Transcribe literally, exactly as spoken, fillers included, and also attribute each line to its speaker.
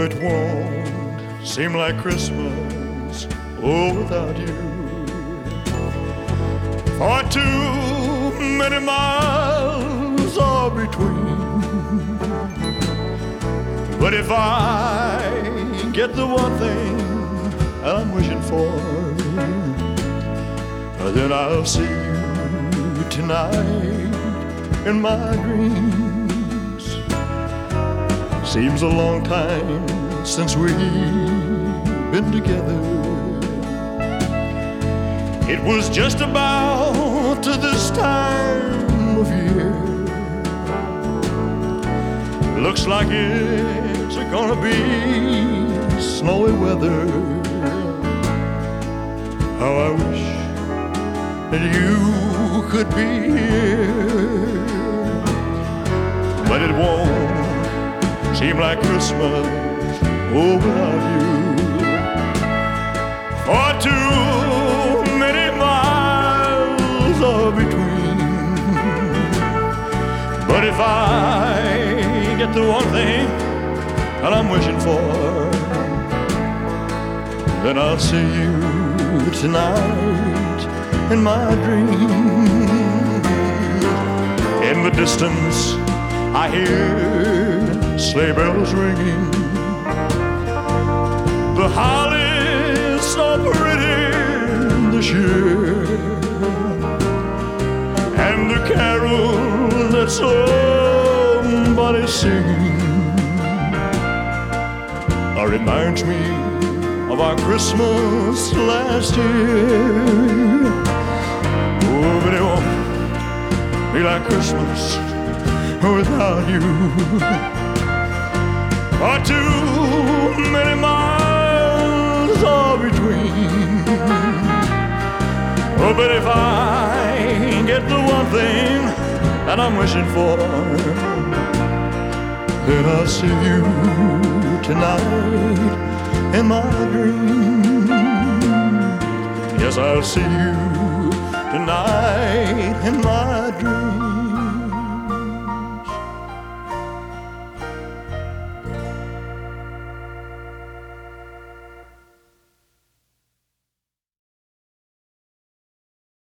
Speaker 1: it won't seem like Christmas, oh, without you. For too many miles are between. But if I get the one thing I'm wishing for, then I'll see you tonight in my dreams. Seems a long time since we've been together. It was just about to this time of year. Looks like it's gonna be snowy weather. How I wish that you could be here. But it won't seem like Christmas, oh, without you. For too many miles are between. But if I get the one thing that I'm wishing for, then I'll see you tonight in my dreams. In the distance I hear sleigh bells ringing. The holly's so pretty this year, and the carol that somebody's singing uh, reminds me of our Christmas last year. Oh, but it won't be like Christmas without you. For too many miles are between. Oh, but if I get the one thing that I'm wishing for, then I'll see you tonight in my dreams. Yes, I'll see you tonight in my dreams.